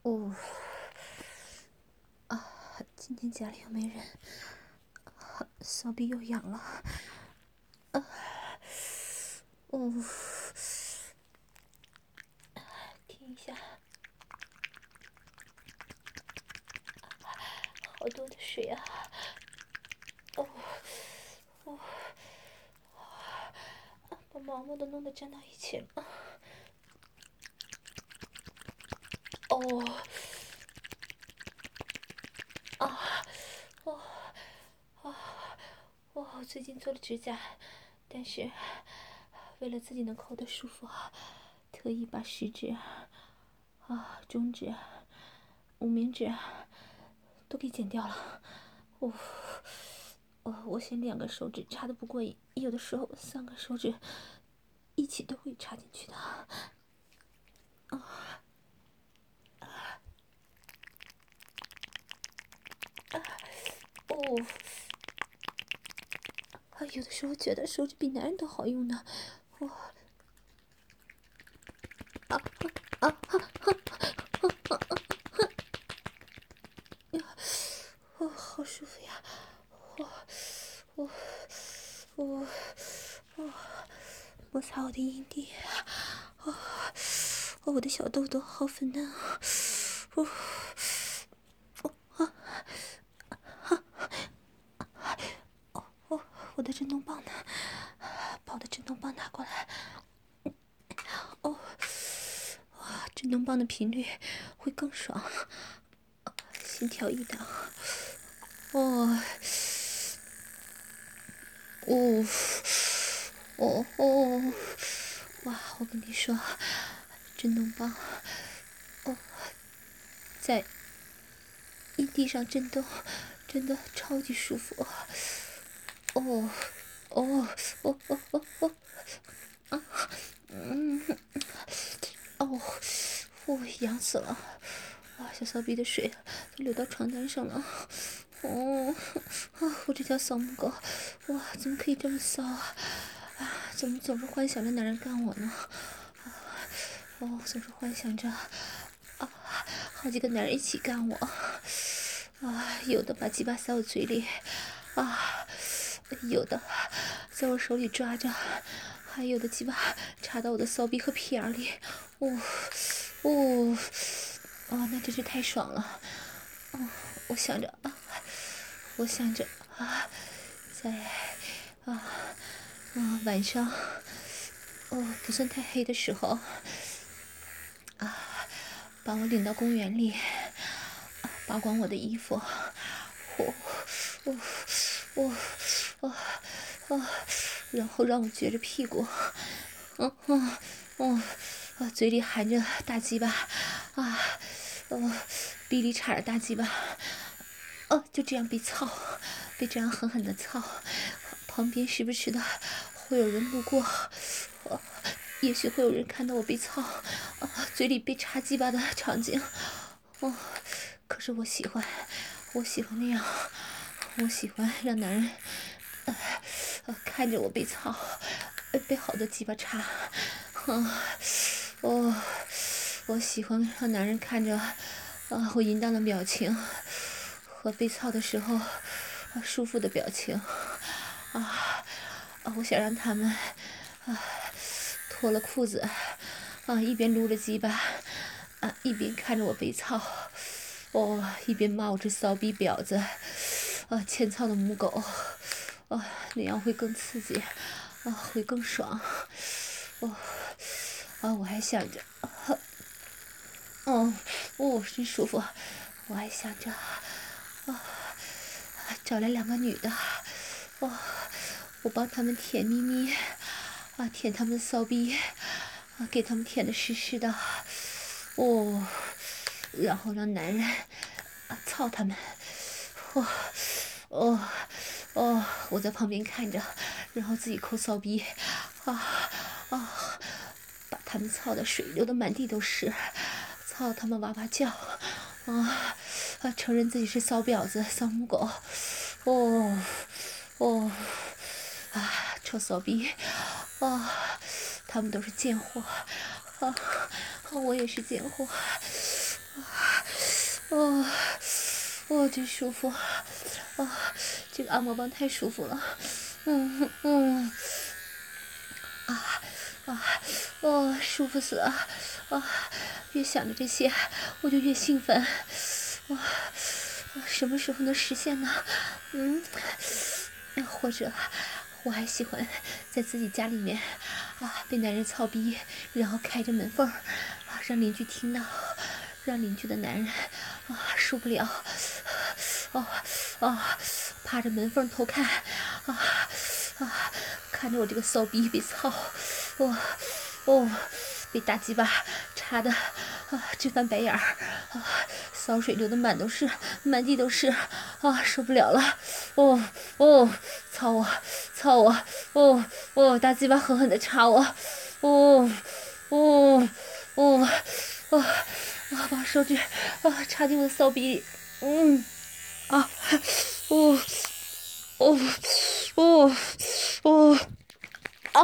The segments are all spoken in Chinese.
哦，今天家里又没人，骚逼又痒了。哦，停一下，好多的水啊！哦，哦，把毛毛都弄得粘到一起了。哦，哦，我最近做了指甲，但是为了自己能抠得舒服，特意把食指、中指、无名指都给剪掉了。我嫌2个手指插的不过瘾，有的时候3个手指一起都会插进去的。有的时候觉得手指比男人都好用呢。好舒服呀！摩擦我的阴蒂，我的小豆豆好粉嫩啊！我的震动棒呢？把我的震动棒拿过来。震动棒的频率会更爽，心跳一档。哇！我跟你说，震动棒，在阴蒂上震动，真的超级舒服。痒死了！哇，小骚逼的水都流到床单上了。我这条骚母狗，哇，怎么可以这么骚啊？怎么总是幻想着男人干我呢？总是幻想着好几个男人一起干我。有的把鸡巴塞我嘴里，有的在我手里抓着，还有的鸡巴插到我的骚逼和屁眼里。那真是太爽了。我想着在晚上不算太黑的时候把我领到公园里，扒光我的衣服，然后让我撅着屁股，嘴里含着大鸡巴，逼里插着大鸡巴，就这样被操，被这样狠狠的操。旁边时不时的会有人路过，也许会有人看到我被操，嘴里被插鸡巴的场景。可是我喜欢那样，我喜欢让男人看着我被操，被好多鸡巴插。我喜欢让男人看着我淫荡的表情和被操的时候舒服的表情。我想让他们脱了裤子，一边撸着鸡巴，一边看着我被操，一边骂我这骚逼婊子，欠操的母狗，那样会更刺激，会更爽。我还想着，真舒服。我还想着，找来2个女的，我帮他们舔咪咪，舔他们的骚逼，给他们舔得湿湿的，然后让男人操他们，我在旁边看着，然后自己抠骚逼，把他们操的水流得满地都是，操他们哇哇叫，承认自己是骚婊子、骚母狗，臭骚逼，他们都是贱货，我也是贱货， 哦，真舒服，这个按摩棒太舒服了，嗯嗯，啊，舒服死了，越想着这些，我就越兴奋，什么时候能实现呢？或者我还喜欢在自己家里面被男人操逼，然后开着门缝让邻居听到，让邻居的男人受不了，哦趴着门缝偷看，看着我这个骚逼被操，被大鸡巴插的直翻白眼儿，骚水流的满地都是，受不了了，操我，大鸡巴狠狠的插我，把手指插进我的骚逼里，啊，哦哦哦哦啊！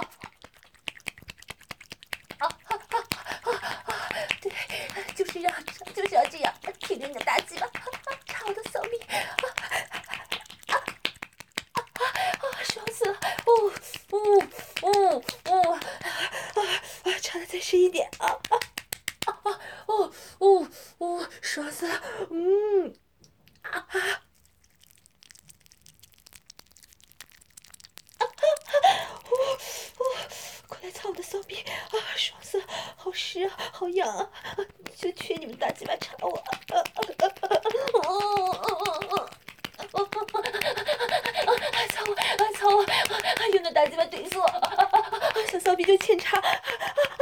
对，就是要这样，挺着你的大鸡巴，插我的骚逼，爽死了！插的再深一点爽死了！快来操我的骚逼爽死了！好湿啊，好痒啊！就缺你们大鸡巴插我！操我！用那大鸡巴怼死我！小骚逼就欠插！